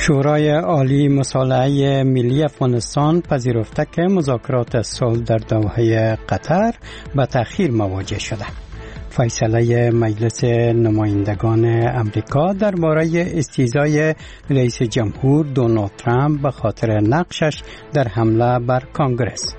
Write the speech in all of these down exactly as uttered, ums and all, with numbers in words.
شورای عالی مصالحه ملی افغانستان پذیرفته که مذاکرات صلح در دوحه قطر به تأخیر مواجه شده. فیصله مجلس نمایندگان امریکا درباره استیضای رئیس جمهور دونالد ترامپ به خاطر نقشش در حمله بر کانگرس.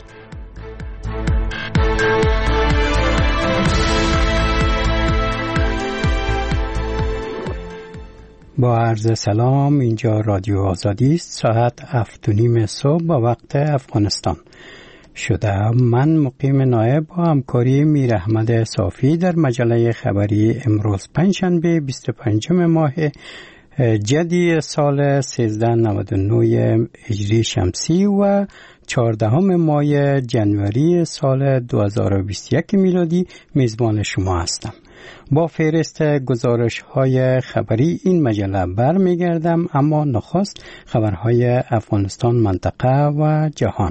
با عرض سلام، اینجا رادیو آزادی است. ساعت هفت و نیم صبح به وقت افغانستان شده. من مقیم نایب با همکاری میر احمد صافی در مجله خبری امروز پنجشنبه بیست و پنجم ماه جدی سال سیزده نود و نه هجری شمسی و چهاردهم ماه جنوری سال دو هزار و بیست و یک میلادی میزبان شما هستم. با فهرست گزارش های خبری این مجله برمیگردم، اما نخست خبرهای افغانستان، منطقه و جهان.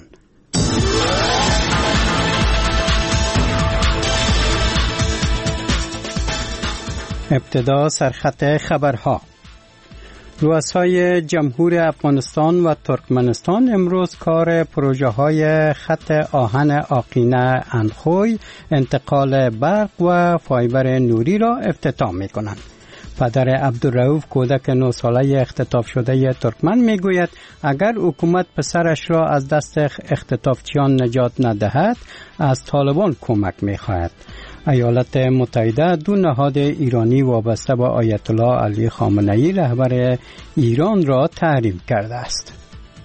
ابتدا سرخط خبرها. رؤسای جمهور افغانستان و ترکمنستان امروز کار پروژه های خط آهن آقینه اندخوی، انتقال برق و فایبر نوری را افتتاح می کنند. پدر عبدالرؤوف کودک نه ساله اختطاف شده ترکمن می گوید اگر حکومت پسرش را از دست اختطافچیان نجات ندهد از طالبان کمک می خواهد. ایالات متحده دو نهاد ایرانی وابسته به آیت الله علی خامنه‌ای رهبر ایران را تحریم کرده است.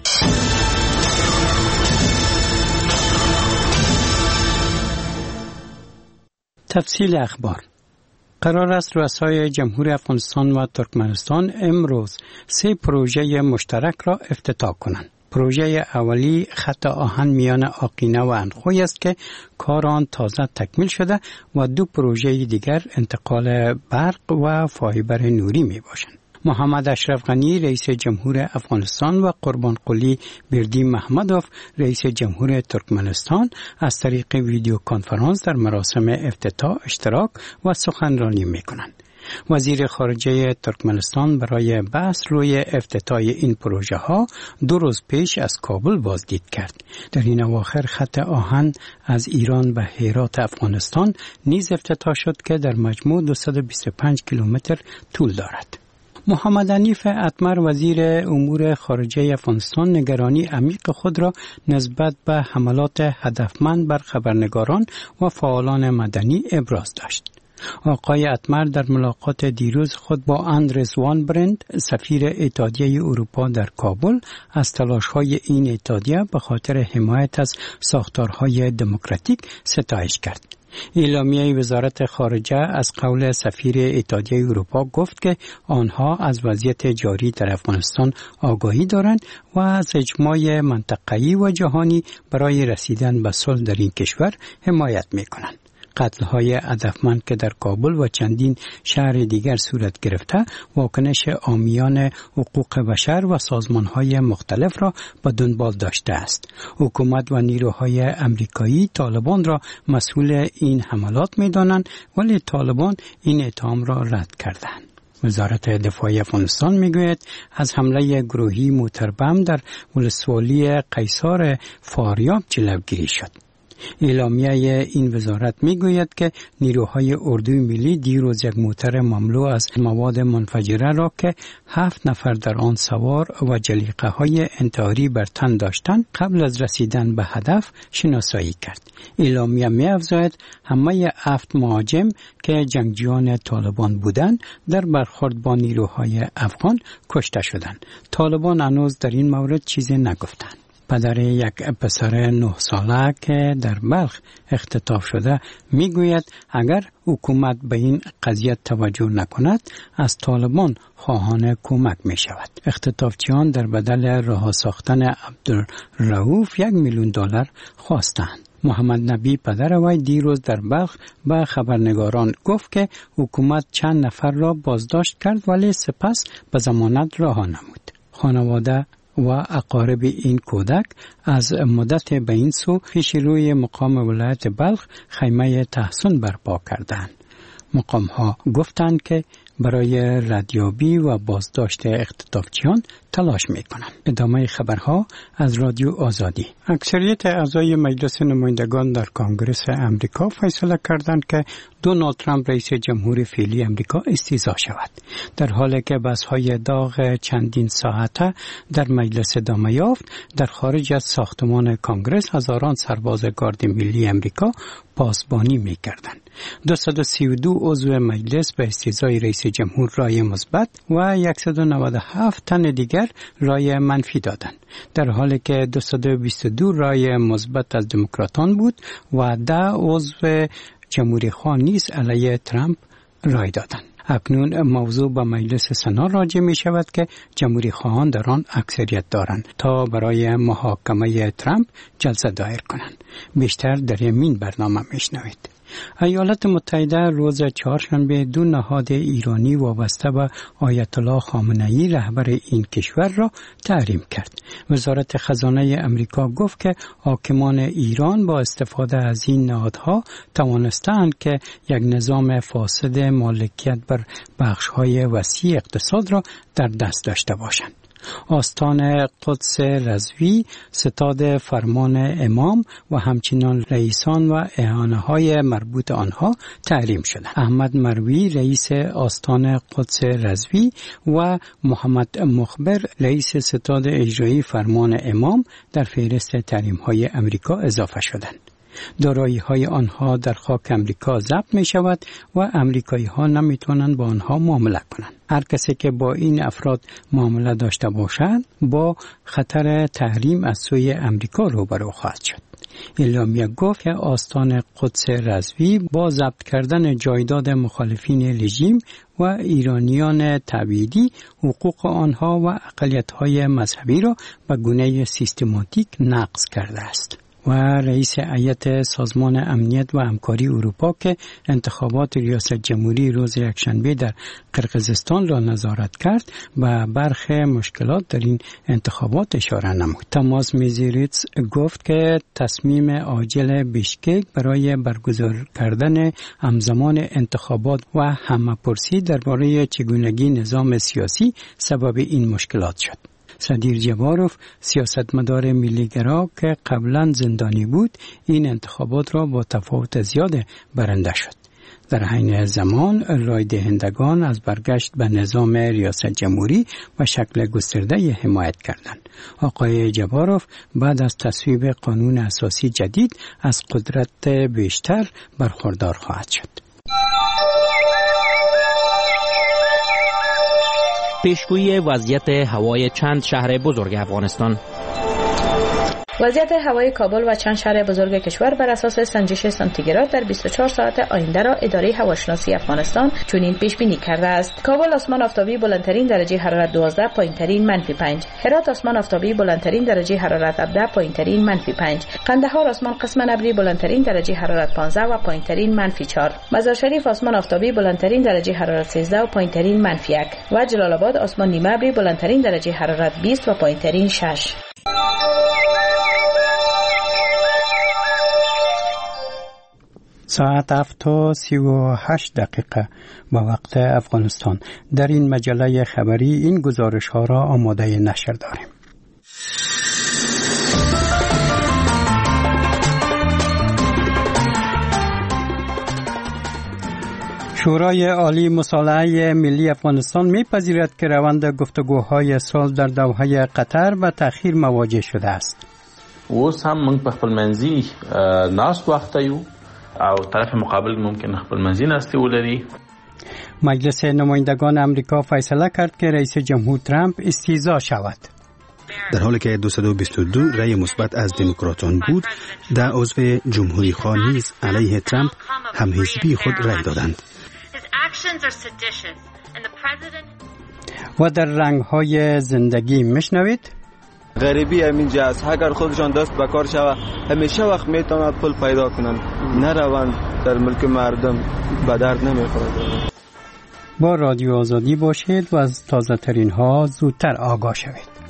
تفصیل اخبار. قرار است رؤسای جمهور افغانستان و ترکمنستان امروز سه پروژه مشترک را افتتاح کنند. پروژه اولی خط آهن میان آقینه و اندخوی است که کار آن تازه تکمیل شده و دو پروژه دیگر انتقال برق و فایبر نوری می باشند. محمد اشرف غنی رئیس جمهور افغانستان و قربان قلی بردی محمدوف رئیس جمهور ترکمنستان از طریق ویدیو کنفرانس در مراسم افتتاح اشتراک و سخنرانی می کنند. وزیر خارجه ترکمنستان برای بحث روی افتتاح این پروژه ها دو روز پیش از کابل بازدید کرد. در این اواخر خط آهن از ایران به هرات افغانستان نیز افتتاح شد که در مجموع دویست و بیست و پنج کیلومتر طول دارد. محمد حنیف اتمر وزیر امور خارجه افغانستان نگرانی عمیق خود را نسبت به حملات هدفمند بر خبرنگاران و فعالان مدنی ابراز داشت. آقای اتمر در ملاقات دیروز خود با اندرس وان برند سفیر اتحادیه اروپا در کابل از تلاش‌های این اتحادیه به خاطر حمایت از ساختارهای دموکراتیک ستایش کرد. اعلامیه وزارت خارجه از قول سفیر اتحادیه اروپا گفت که آنها از وضعیت جاری در افغانستان آگاهی دارند و از اجماع منطقه‌ای و جهانی برای رسیدن به صلح در این کشور حمایت می‌کنند. قتل‌های هدفمند که در کابل و چندین شهر دیگر صورت گرفته، واکنش عامیان حقوق بشر و سازمان‌های مختلف را به دنبال داشته است. حکومت و نیروهای امریکایی طالبان را مسئول این حملات می‌دانند، ولی طالبان این اتهام را رد کردند. وزارت دفاع افغانستان میگوید از حمله گروهی موتربم در ولسوالی قیصار فاریاب جلوگیری شد. اعلامیه این وزارت میگوید که نیروهای اردوی ملی دیروز یک موتر مملو از مواد منفجره را که هفت نفر در آن سوار و جلیقه های انتحاری بر تن داشتند قبل از رسیدن به هدف شناسایی کرد. اعلامیه می‌افزاید همه هفت مهاجم که جنگجویان طالبان بودند در برخورد با نیروهای افغان کشته شدند. طالبان هنوز در این مورد چیزی نگفتند. پدر یک پسر نه ساله که در بلخ اختطاف شده میگوید اگر حکومت به این قضیه توجه نکند از طالبان خواهان کمک می شود. اختطافچیان در بدل رها ساختن عبدالرؤوف یک میلیون دلار خواستند. محمد نبی پدر وی دیروز در بلخ به خبرنگاران گفت که حکومت چند نفر را بازداشت کرد ولی سپس به ضمانت رها نمود. خانواده و اقارب این کودک از مدت به این سو پیش روی مقام ولایت بلخ خیمه تحسن برپا کردند. مقام ها گفتند که برای ردیابی و بازداشت اختطافچیان تلاش می‌کنند. ادامه خبرها از رادیو آزادی. اکثریت اعضای مجلس نمایندگان در کنگره امریکا فیصله کردند که دونالد ترامپ رئیس جمهور فعلی امریکا استیضاح شود. در حالی که بحث‌های داغ چندین ساعته در مجلس ادامه یافت، در خارج از ساختمان کنگره هزاران سرباز گارد ملی امریکا پاسبانی می‌کردند. دویست و سی و دو عضو مجلس به استیضاح رئیس جمهور رای مثبت و صد و نود و هفت تن دیگر رای منفی دادند، در حالی که دویست و بیست و دو رای مثبت از دموکراتان بود و ده عضو جمهوری خواه نیز علیه ترامپ رای دادند. اکنون موضوع به مجلس سنا راجع می شود که جمهوری خواهان در آن اکثریت دارند تا برای محاکمه ترامپ جلسه دایر کنند. بیشتر در این برنامه میشنوید. ایالات متحده روز چهارشنبه دو نهاد ایرانی وابسته به آیت الله خامنه‌ای رهبر این کشور را تحریم کرد. وزارت خزانه امریکا گفت که حاکمان ایران با استفاده از این نهادها توانستند که یک نظام فاسد مالکیت بر بخش‌های وسیع اقتصاد را در دست داشته باشند. آستان قدس رضوی، ستاد فرمان امام و همچنین رئیسان و اعانه‌های مربوط آنها تحریم شد. احمد مروی رئیس آستان قدس رضوی و محمد مخبر رئیس ستاد اجرایی فرمان امام در فهرست تحریم‌های امریکا اضافه شدند. دارایی‌های آنها در خاک امریکا ضبط می شود و امریکایی‌ها نمی توانند با آنها معامله کنند. هر کسی که با این افراد معامله داشته باشد با خطر تحریم از سوی امریکا روبرو خواهد شد. اعلامیه گفت که آستان قدس رضوی با ضبط کردن جایداد مخالفین رژیم و ایرانیان تبعیدی حقوق آنها و اقلیت‌های مذهبی را به گونه سیستماتیک نقض کرده است. و رئیس هیئت سازمان امنیت و همکاری اروپا که انتخابات ریاست جمهوری روز یکشنبه در قرقیزستان را نظارت کرد و برخی مشکلات در این انتخابات اشاره نمود. تماس میزیریتس گفت که تصمیم عاجل بیشکک برای برگزار کردن همزمان انتخابات و همه‌پرسی درباره چگونگی نظام سیاسی سبب این مشکلات شد. صدیر جباروف سیاستمدار ملیگرا که قبلا زندانی بود این انتخابات را با تفاوت زیاد برنده شد. در حین زمان رای دهندگان از برگشت به نظام ریاست جمهوری و شکل گسترده حمایت کردند. آقای جباروف بعد از تصویب قانون اساسی جدید از قدرت بیشتر برخوردار خواهد شد. پیشگویی وضعیت هوای چند شهر بزرگ افغانستان. وضعیت هوای کابل و چند شهر بزرگ کشور بر اساس سنجش سانتیگراد در بیست و چهار ساعت آینده را اداره هواشناسی افغانستان چنین پیش بینی کرده است. کابل آسمان آفتابی بلندترین درجه حرارت دوازده، پایینترین منفی پنج. هرات آسمان آفتابی بلندترین درجه حرارت هفده، پایینترین منفی پنج. قندهار آسمان قسم ابری بلندترین درجه حرارت پانزده و پایینترین منفی چهار. مزار شریف آسمان آفتابی بلندترین درجه حرارت سیزده و پایینترین منفی یک. و جلال آباد آسمان نیمه ابری بلندترین درجه حرارت بیست و پایینترین شش. ساعت هفت و سی و هشت دقیقه با وقت افغانستان. در این مجله خبری این گزارش ها را آماده نشر داریم. شورای عالی مصالحه ملی افغانستان می‌پذیرد که روند گفتگوهای صلح در دوحه قطر به تأخیر مواجه شده است. اوس هم موږ په خپل منځي ناست وخت یو او طرف مقابل ممکن خپل منځي ناستي ولري. مجلس نمایندگان امریکا فیصله کرد که رئیس جمهور ترامپ استیضاح شود. در حالی که دویست و بیست و دو رأی مثبت از دموکراتان بود، ده عضو جمهوری خواه نیز علیه ترامپ هم حزبی خود رأی دادند. و در رنگ‌های زندگی میشنوید غریبی همینجا است. اگر خودشان دست به کار شود همیشه وقت میتواند پول پیدا کنند، نروند در ملک مردم به درد نمیخورد. با رادیو آزادی باشید و از تازه ترین ها زودتر آگاه شوید.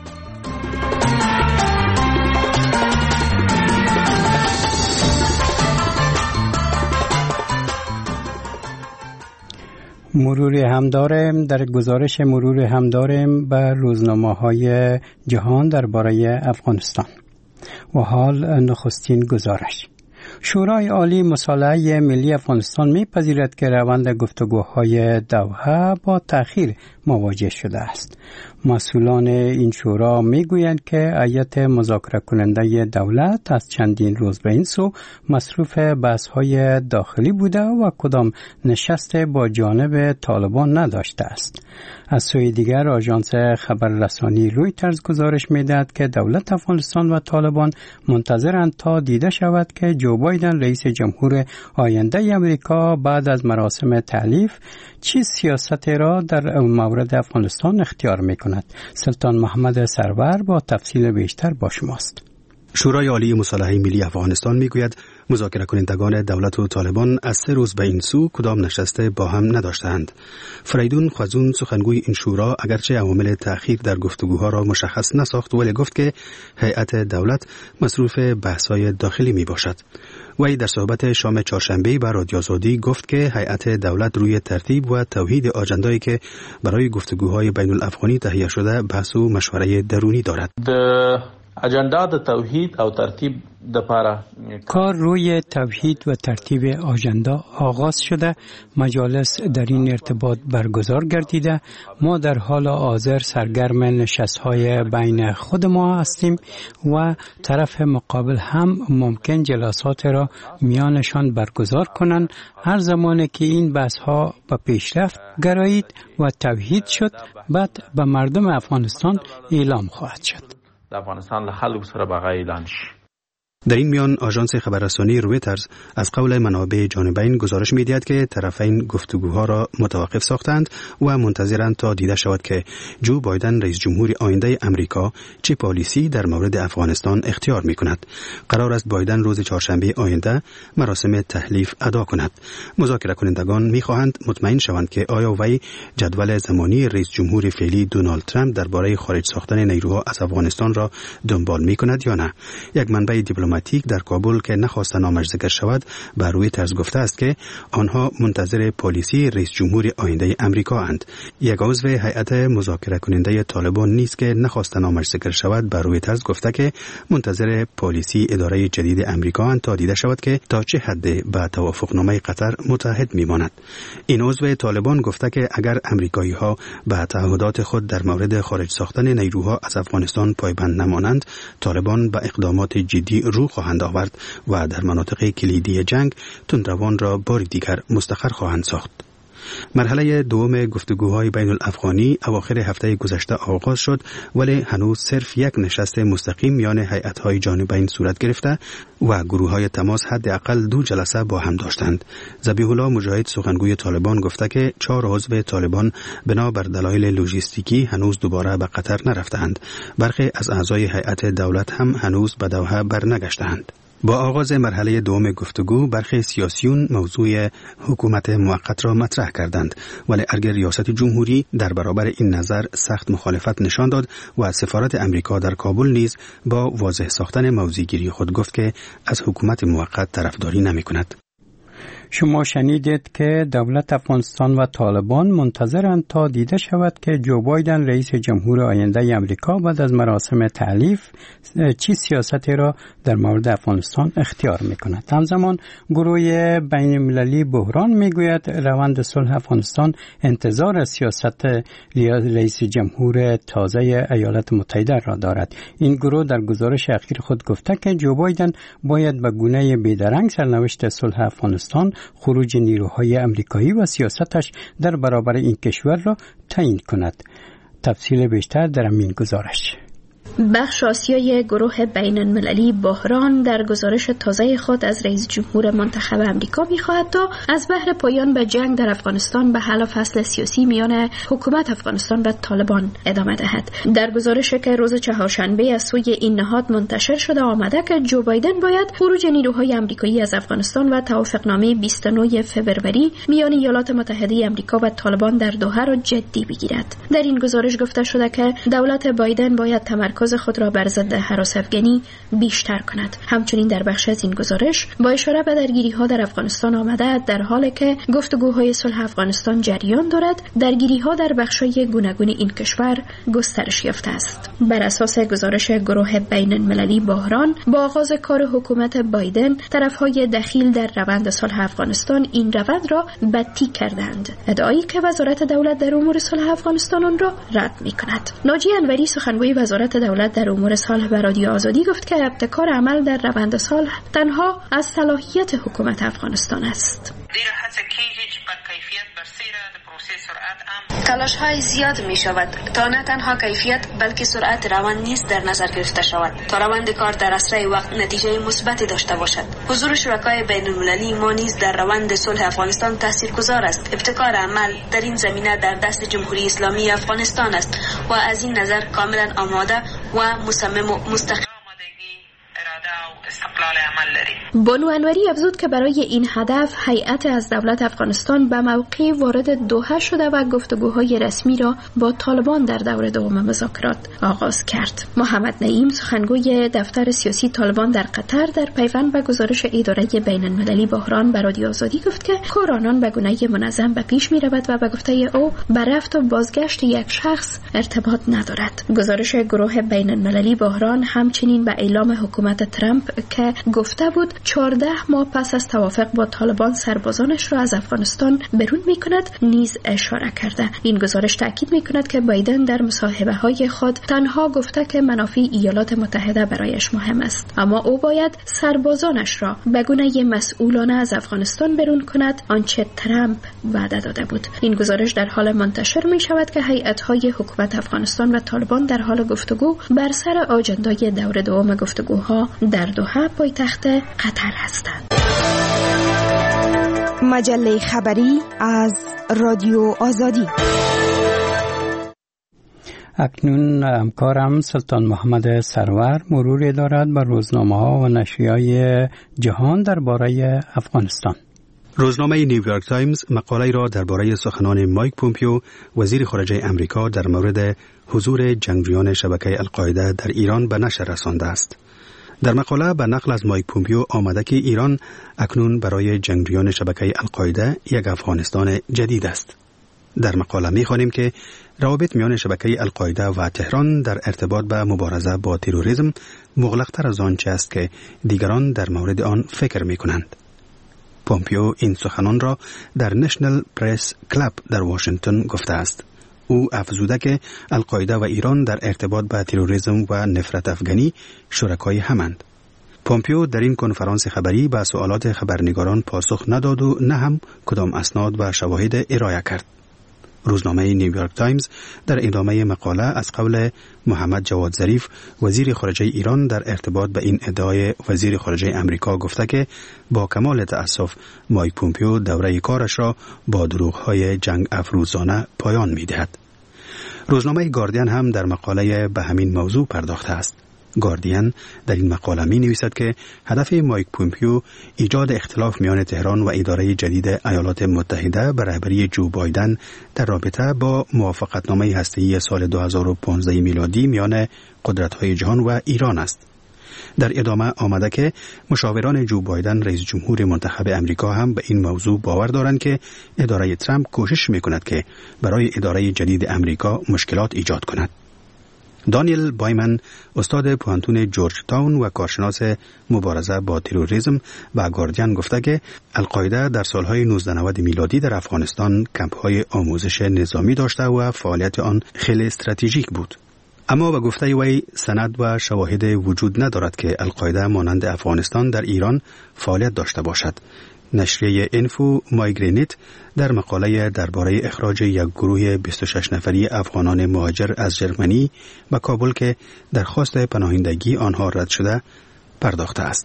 مرور هم داریم در گزارش مرور هم داریم به روزنامه‌های جهان درباره افغانستان. و حال نخستین گزارش. شورای عالی مصالحه ملی افغانستان می‌پذیرد که روند گفتگوهای دوحه با تأخیر مواجه شده است. مسئولان این شورا میگویند که هیئت مذاکره کننده دولت از چندین روز به این سو مصروف بحث‌های داخلی بوده و کدام نشست با جانب طالبان نداشته است. از سوی دیگر آژانس خبررسانی رویترز گزارش می‌دهد که دولت افغانستان و طالبان منتظرند تا دیده شود که جو بایدن رئیس جمهور آینده امریکا بعد از مراسم تحلیف چه سیاستی را در مورد افغانستان اختیار می‌کند. سلطان محمد سرور با تفصیل بیشتر با شماست. شورای عالی مصالحه ملی افغانستان میگوید مذاکره کنندگان دولت و طالبان از سه روز به این سو کدام نشسته با هم نداشتند. فریدون خوازون سخنگوی این شورا اگرچه عوامل تأخیر در گفتگوها را مشخص نساخت ولی گفت که هیئت دولت مصروف بحث‌های داخلی می باشد. وی در صحبت شام چهارشنبه بر رادیو آزادی گفت که هیئت دولت روی ترتیب و توحید آجندایی که برای گفتگوهای بین الافغانی تهیه شده بحث و مشوره درونی دارد. اجندا د توحید او ترتیب د پاره کار روی توحید و ترتیب آژاندا آغاز شده. مجالس در این ارتباط برگزار گردیده. ما در حال حاضر سرگرم نشست‌های بین خود ما هستیم و طرف مقابل هم ممکن جلسات را میانشان برگزار کنند. هر زمانی که این بحث‌ها به پیشرفت گرایید و توحید شد بعد به مردم افغانستان اعلام خواهد شد. د افغانستان له خلکو سره به اعلان شي. در این میان آژانس خبررسانی رویترز از قول منابع جانبین گزارش می‌دهد که طرفین گفتگوها را متوقف ساختند و منتظرند تا دیده شود که جو بایدن رئیس جمهور آینده امریکا چه پالیسی در مورد افغانستان اختیار می‌کند. قرار است بایدن روز چهارشنبه آینده مراسم تحلیف ادا کند. مذاکره کنندگان می‌خواهند مطمئن شوند که آیا وی جدول زمانی رئیس جمهور فعلی دونالد ترامپ درباره خارج ساختن نیروها از افغانستان را دنبال می‌کند یا نه. یک منبع دیپلماتیک در کابل که نخواست نامش ذکر شود بر روی طرز گفته است که آنها منتظر پالیسی رئیس جمهور آینده امریکا اند. یک عضو هیئت مذاکره کننده طالبان نیست که نخواست نامش ذکر شود بر روی طرز گفته که منتظر پالیسی اداره جدید امریکا اند تا دیده شود که تا چه حد به توافقنامه قطر متحد میماند. این عضو طالبان گفته که اگر امریکایی ها به تعهدات خود در مورد خارج ساختن نیروها از افغانستان پایبند نمانند، طالبان به اقدامات جدی رو خواهند آورد و در مناطق کلیدی جنگ تندروان را بار دیگر مستقر خواهند ساخت. مرحله دوم گفتگوهای بین الافغانی اواخر هفته گذشته آغاز شد ولی هنوز صرف یک نشست مستقیم میان هیئت‌های جانبین صورت گرفته و گروه‌های تماس حداقل دو جلسه با هم داشتند. ذبیح الله مجاهد سخنگوی طالبان گفته که چهار عضو طالبان بنا بر دلایل لوجستیکی هنوز دوباره به قطر نرفتند. برخی از اعضای هیئت دولت هم هنوز به دوحه برنگشتند. با آغاز مرحله دوم گفتگو برخی سیاسیون موضوع حکومت موقت را مطرح کردند ولی ارگ ریاست جمهوری در برابر این نظر سخت مخالفت نشان داد و سفارت امریکا در کابل نیز با واضح ساختن موضع‌گیری خود گفت که از حکومت موقت طرفداری نمی‌کند. شما شنیدید که دولت افغانستان و طالبان منتظرند تا دیده شود که جو بایدن رئیس جمهور آینده امریکا بعد از مراسم تحلیف چه سیاستی را در مورد افغانستان اختیار می‌کند. همزمان گروه بین المللی بحران میگوید روند صلح افغانستان انتظار از سیاست رئیس جمهور تازه ایالات متحده را دارد. این گروه در گزارش اخیر خود گفته که جو بایدن باید به گونه بیدرنگ سرنوشت صلح افغانستان، خروج نیروهای امریکایی و سیاستش در برابر این کشور را تعیین کند. تفصیل بیشتر در این گزارش. بخش آسیای گروه بین المللی بحران در گزارش تازه خود از رئیس جمهور منتخب امریکا می‌خواهد تا از بحر پایان به جنگ در افغانستان به حل فصل سیاسی میان حکومت افغانستان و طالبان ادامه دهد. در گزارشی که روز چهارشنبه از سوی این نهاد منتشر شده آمده که جو بایدن باید خروج نیروهای امریکایی از افغانستان و توافقنامه بیست و نه فوریه میان ایالات متحده امریکا و طالبان در دوحه را جدی بگیرد. در این گزارش گفته شده که دولت بایدن باید تمرکز تمرکز خود را بر ضد هراس افغانی بیشتر کند. همچنین در بخش از این گزارش با اشاره به درگیری‌ها در افغانستان آمده در حالی که گفتگوهای صلح افغانستان جریان دارد، درگیری‌ها در بخش‌های گوناگون این کشور گسترش یافته است. بر اساس گزارش گروه بین‌المللی بحران، با آغاز کار حکومت بایدن، طرف‌های دخیل در روند صلح افغانستان این روند را بدتر کردند، ادعایی که وزارت دولت در امور صلح افغانستان آن را رد می‌کند. ناجی انوری سخنگوی وزارت دولت در امور صلح به رادیو آزادی گفت که ابتکار عمل در روند صلح تنها از صلاحیت حکومت افغانستان است. تلاش های زیاد می شود تا نه تنها کیفیت بلکه سرعت روند نیز در نظر گرفته شود تا روند کار در اسرع وقت نتیجه مثبتی داشته باشد. حضور شرکای بین المللی ما نیز در روند صلح افغانستان تاثیرگذار است. ابتکار عمل در این زمینه در دست جمهوری اسلامی افغانستان است و از این نظر کاملا آماده و مصمم و مستقیم استقلال عمل لري. بانو انوری افزود که برای این هدف هیئت از دولت افغانستان به موقع وارد دوحه شده و گفتگوهای رسمی را با طالبان در دور دوم مذاکرات آغاز کرد. محمد نعیم سخنگوی دفتر سیاسی طالبان در قطر در پیوند به گزارش اداره بین المللی بحران به رادیو آزادی گفت که کار آنان به گونه منظم به پیش می رود و به گفته او به رفت و بازگشت یک شخص ارتباط ندارد. گزارش گروه بین المللی بحران همچنین به اعلام حکومت ترامپ که گفته بود چهارده ماه پس از توافق با طالبان سربازانش را از افغانستان برون می کند نیز اشاره کرده. این گزارش تاکید می کند که بایدن در مصاحبه های خود تنها گفته که منافع ایالات متحده برایش مهم است، اما او باید سربازانش را به گونه مسئولانه از افغانستان برون کند، آنچه ترامپ وعده داده بود. این گزارش در حال منتشر می شود که هیئت‌های حکومت افغانستان و طالبان در حال گفتگو بر سر آجندای دور دوم گفتگوها در دوحه پایتخت قطر هستند. مجله خبری از رادیو آزادی. اکنون همکارم سلطان محمد سرور مرور دارد بر روزنامه‌ها و نشریه‌های جهان درباره افغانستان. روزنامه نیویورک تایمز مقاله را درباره سخنان مایک پومپیو وزیر خارجه امریکا در مورد حضور جنگجویان شبکه القاعده در ایران به نشر رسانده است. در مقاله به نقل از مایک پومپیو آمده که ایران اکنون برای جنگجویان شبکه القاعده یک افغانستان جدید است. در مقاله می‌خوانیم که روابط میان شبکه القاعده و تهران در ارتباط به مبارزه با تروریسم مغلق‌تر از آنچه است که دیگران در مورد آن فکر می‌کنند. پومپیو این سخنان را در نشنل پرس کلاب در واشنگتن گفته است. او افزوده که القاعده و ایران در ارتباط با تروریسم و نفرت افغانی شرکای همند. پومپیو در این کنفرانس خبری به سوالات خبرنگاران پاسخ نداد و نه هم کدام اسناد و شواهد ارائه کرد. روزنامه نیویورک تایمز در ادامه مقاله از قول محمد جواد ظریف وزیر خارجه ایران در ارتباط به این ادعای وزیر خارجه امریکا گفته که با کمال تأسف مایک پومپیو دوره کارش را با دروغ‌های جنگ افروزانه پایان می‌دهد. روزنامه گاردین هم در مقاله به همین موضوع پرداخته است. گاردین در این مقاله می نویسد که هدف مایک پومپیو ایجاد اختلاف میان تهران و اداره جدید ایالات متحده به رهبری جو بایدن در رابطه با موافقتنامه هسته‌ای سال دو هزار و پانزده میلادی میان قدرت‌های جهان و ایران است. در ادامه آمده که مشاوران جو بایدن رئیس جمهور منتخب امریکا هم به این موضوع باور دارند که اداره ترامپ کوشش می‌کند که برای اداره جدید امریکا مشکلات ایجاد کند. دانیل بایمن استاد پوهنتون جورج تاون و کارشناس مبارزه با تروریسم و گاردین گفته که القاعده در سالهای نوزده نود میلادی در افغانستان کمپ‌های آموزش نظامی داشته و فعالیت آن خیلی استراتژیک بود. اما به گفته وی سند و شواهد وجود ندارد که القاعده مانند افغانستان در ایران فعالیت داشته باشد. نشریه اینفو مایگرینیت در مقاله درباره اخراج یک گروه بیست و شش نفری افغانان مهاجر از ژرمنی به کابل که درخواست پناهندگی آنها رد شده پرداخته است.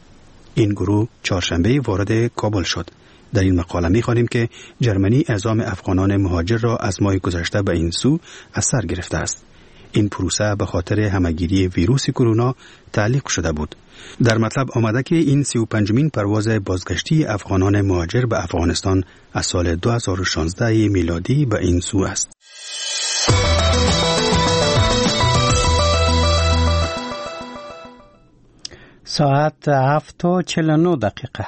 این گروه چهارشنبه وارد کابل شد. در این مقاله می‌خوانیم که ژرمنی اعزام افغانان مهاجر را از ماه گذشته به این سو از سر گرفته است. این پروسه به خاطر همگیری ویروس کرونا تعلیق شده بود. در مطلب آمده که این سی و پنجمین پرواز بازگشتی افغانان مهاجر به افغانستان از سال دو هزار و شانزده میلادی به این سو است. ساعت هفت و چهل و نه دقیقه.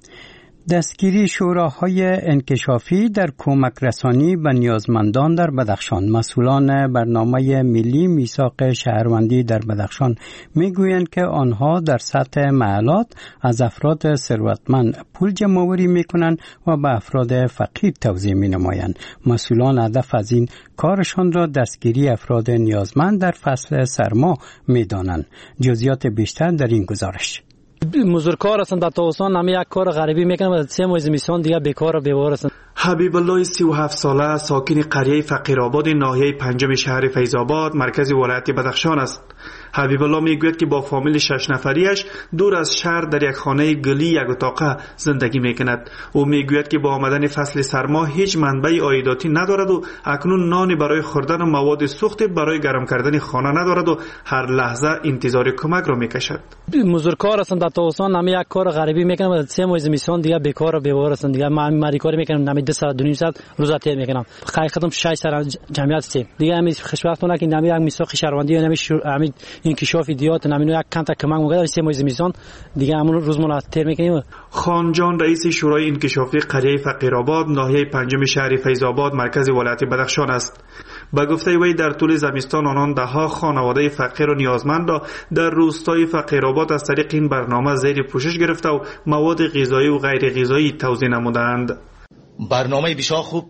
دستگیری شوراهای انکشافی در کمک رسانی به نیازمندان در بدخشان. مسئولان برنامه ملی میثاق شهروندی در بدخشان میگویند که آنها در سطح محلات از افراد ثروتمند پول جمع‌آوری میکنند و به افراد فقیر توزیع مینمایند. مسئولان هدف از این کارشان را دستگیری افراد نیازمند در فصل سرما میدانند. جزئیات بیشتر در این گزارش. مزدورکار هستند در تابستان همه یک کار غریبی میکنن و سه ماه زمستان دیگه بیکار و بیوار هستند. حبیب الله سی و هفت ساله ساکن قریه فقیرآباد ناحیه پنجم شهر فیض‌آباد مرکز ولایت بدخشان است. حبیب الله میگوید که با فامیل شش نفریش دور از شهر در یک خانه گلی یک اتاقه زندگی میکند. او میگوید که با آمدن فصل سرما هیچ منبع عایداتی ندارد و اکنون نان برای خوردن و مواد سوخت برای گرم کردن خانه ندارد و هر لحظه انتظار کمک را میکشد. مزدورکار هستند در تابستان همه یک کار غریبی میکنن و سه ماه زمستان دیگه بیکار و بیوار هستند. دیگه من مری کار میکنم نمی دو ساعت دو نیم ساعت روزا تیر میکنم. حقیقتا شش سر جمعیت است. دیگه همین خوشبختانه که نمی یک میثاق شهروندی و نمی همین انکشاف دیات نمینو یک کانتا کمک میگه سه ماه زمستان دیگه همون روزمون تیر میکنیم. خان جان رئیس شورای انکشافی قریه فقیرآباد ناحیه پنجم شهر فیض‌آباد مرکز ولایت بدخشان است. با گفته وی در طول زمستان آنان ده ها خانواده فقیر و نیازمند را در روستای فقیرآباد از طریق این برنامه زیر پوشش گرفته و مواد غذایی و غیر غذایی توزیع نمودند. برنامه بسیار خوب،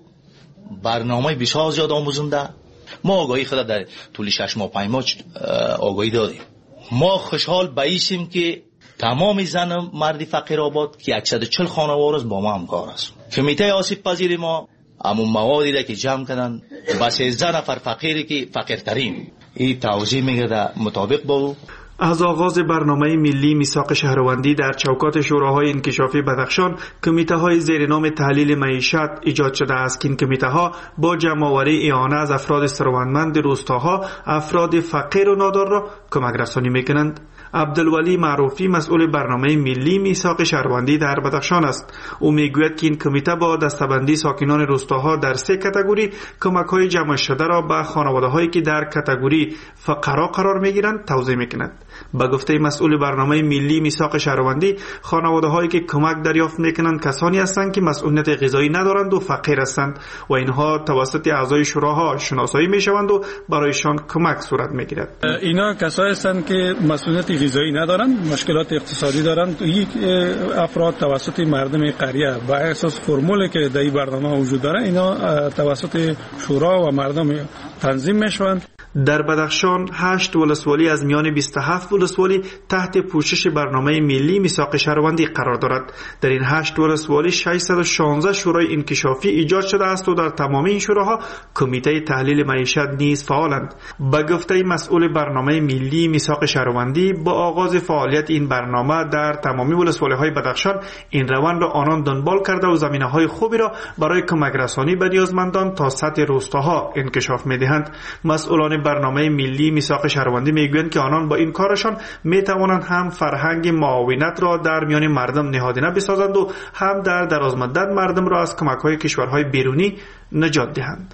برنامه بسیار زیاد آموزنده. ما آگاهی خود در طول شش ماه پنج ماه آگاهی دادیم. ما خوشحال بایستیم که تمام زن مرد فقیرآباد که صد و چهل خانواده است با ما همکار است. کمیته آسیب پذیر ما همون موادی را که جمع کردن با سیزده نفر فقیری که فقیرترین این توزیع میگرده مطابق با او. از آغاز برنامه ملی میثاق شهروندی در چوکات شوراهای انکشافی بدخشان کمیته های زیر نام تحلیل معیشت ایجاد شده است که این کمیته ها با جمع‌آوری اعانه از افراد ثروتمند روستاها افراد فقیر و نادار را کمک رسانی میکنند. عبدالولی معروفی مسئول برنامه ملی میثاق شهروندی در بدخشان است. او میگوید که این کمیته با دسته‌بندی ساکنان روستاها در سه کاتگوری کمک‌های جمع شده را به خانواده‌هایی که در کاتگوری فقرا قرار می‌گیرند توزیع می‌کند. با گفته مسئول برنامه ملی میثاق شهروندی خانواده‌هایی که کمک دریافت می‌کنند کسانی هستند که مسئولیت غذایی ندارند و فقیر هستند و اینها توسط اعضای شوراها شناسایی می‌شوند و برایشان کمک صورت می‌گیرد. اینا کسایی هستند که مسئولیت غذایی ندارند، مشکلات اقتصادی دارند. یک افراد توسط مردم قریه با اساس فرمولی که در این برنامه وجود داره اینا توسط شورا و مردم تنظیم میشوند. در بدخشان هشت ولسوالی از میان بیست و هفت ولسوالی تحت پوشش برنامه ملی میثاق شهروندی قرار دارد. در این هشت ولسوالی ششصد و شانزده شورای انکشافی ایجاد شده است و در تمام این شوراها کمیته تحلیل معیشت نیز فعالند. با گفته مسئول برنامه ملی میثاق شهروندی با آغاز فعالیت این برنامه در تمامی ولسوالی‌های بدخشان این روند را آنان دنبال کرده و زمینه‌های خوبی را برای کمک رسانی به نیازمندان تا سطح روستاها انکشاف می‌دهند. مسئولان برنامه ملی میثاق شهروندی میگویند که آنان با این کارشان میتوانند هم فرهنگ معاونت را در میان مردم نهادینه بسازند و هم در درازمدت مردم را از کمک‌های کشورهای بیرونی نجات دهند.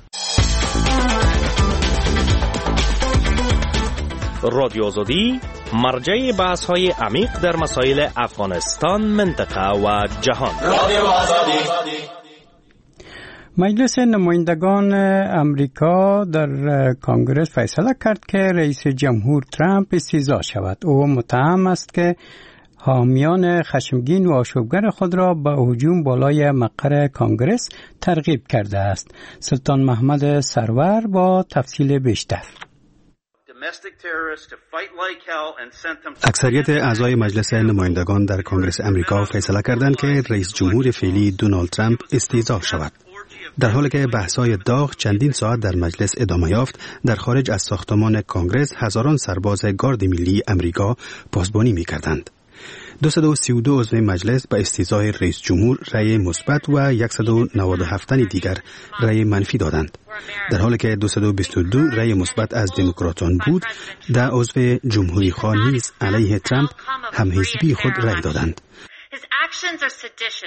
رادیو آزادی مرجع بحث‌های عمیق در مسائل افغانستان، منطقه و جهان. رادیو آزادی. مجلس نمایندگان امریکا در کنگره فیصله کرد که رئیس جمهور ترامپ استیضاح شود. او متهم است که حامیان خشمگین و آشوبگر خود را به هجوم بالای مقر کنگره ترغیب کرده است. سلطان محمد سرور با تفصیل بیشتر. اکثریت اعضای مجلس نمایندگان در کنگره امریکا فیصله کردند که رئیس جمهور فعلی دونالد ترامپ استیضاح شود. در حالی که بحث‌های داغ چندین ساعت در مجلس ادامه یافت، در خارج از ساختمان کنگره هزاران سرباز گارد ملی امریکا پاسبانی می‌کردند. دویست و سی و دو عضو مجلس به استیضاح رئیس جمهور رأی مثبت و صد و نود و هفت دیگر رأی منفی دادند. در حالی که دویست و بیست و دو رأی مثبت از دموکراتان بود، ده عضو جمهوری خواه نیز علیه ترامپ همحزبی خود رأی دادند.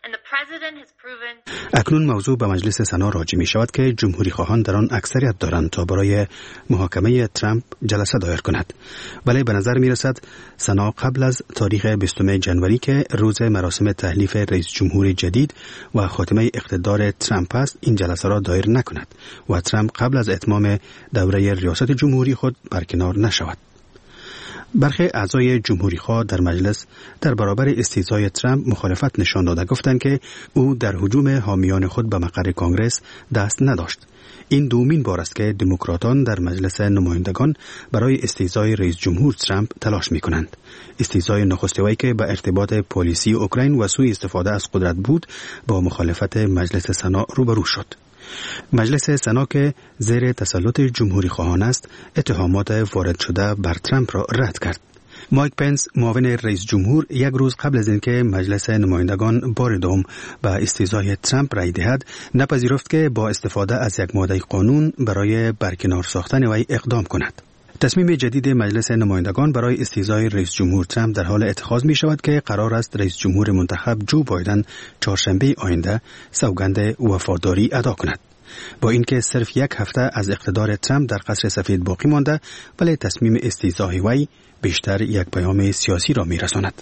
اکنون موضوع به مجلس سنا راجع می شود که جمهوری خواهان در آن اکثریت دارند تا برای محاکمه ترامپ جلسه دایر کند. ولی به نظر می رسد سنا قبل از تاریخ بیستم ژانویه که روز مراسم تحلیف رئیس جمهور جدید و خاتمه اقتدار ترامپ است این جلسه را دایر نکند و ترامپ قبل از اتمام دوره ریاست جمهوری خود برکنار نشود. برخی اعضای جمهوری خواه در مجلس در برابر استیضای ترامپ مخالفت نشان داده گفتند که او در هجوم حامیان خود به مقر کنگره دست نداشت. این دومین بار است که دموکراتان در مجلس نمایندگان برای استیضای رئیس جمهور ترامپ تلاش می کنند. استیضای نخسته وی که به ارتباط پلیسی اوکراین و سوء استفاده از قدرت بود با مخالفت مجلس سنا روبرو شد. مجلس سنا که زیر تسلط جمهوری خواهان است اتهامات وارد شده بر ترامپ را رد کرد. مایک پنس معاون رئیس جمهور یک روز قبل از اینکه مجلس نمایندگان بار دوم به استیضای ترامپ رای دهد نپذیرفت که با استفاده از یک ماده قانون برای برکنار ساختن وی اقدام کند. تصمیم جدید مجلس نمایندگان برای استیضای رئیس جمهور ترامپ در حال اتخاذ می شود که قرار است رئیس جمهور منتخب جو بایدن چهارشنبه آینده سوگند وفاداری ادا کند. با اینکه صرف یک هفته از اقتدار ترامپ در قصر سفید باقی مانده ولی تصمیم استیضای وی بیشتر یک پیام سیاسی را می رساند.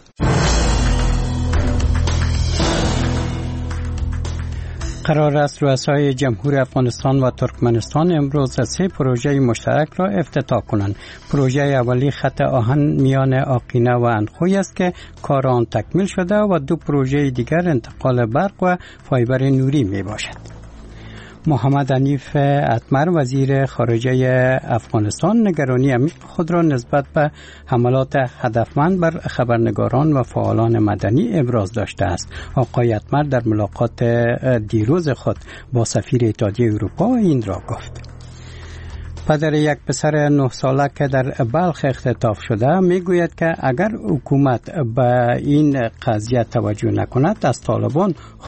قرار است رؤسای جمهور افغانستان و ترکمنستان امروز سه پروژه مشترک را افتتاح کنند. پروژه اولی خط آهن میان آقینه و اندخوی است که کار آن تکمیل شده و دو پروژه دیگر انتقال برق و فایبر نوری می باشد. محمد حنیف اتمر وزیر خارجه افغانستان نگرانی عمیق خود را نسبت به حملات هدفمند بر خبرنگاران و فعالان مدنی ابراز داشته است. آقای اتمر در ملاقات دیروز خود با سفیر اتحادیه اروپا این را گفت. پدر یک پسر نه ساله که در بلخ اختطاف شده میگوید که اگر حکومت به این قضیه توجه نکند از طالبان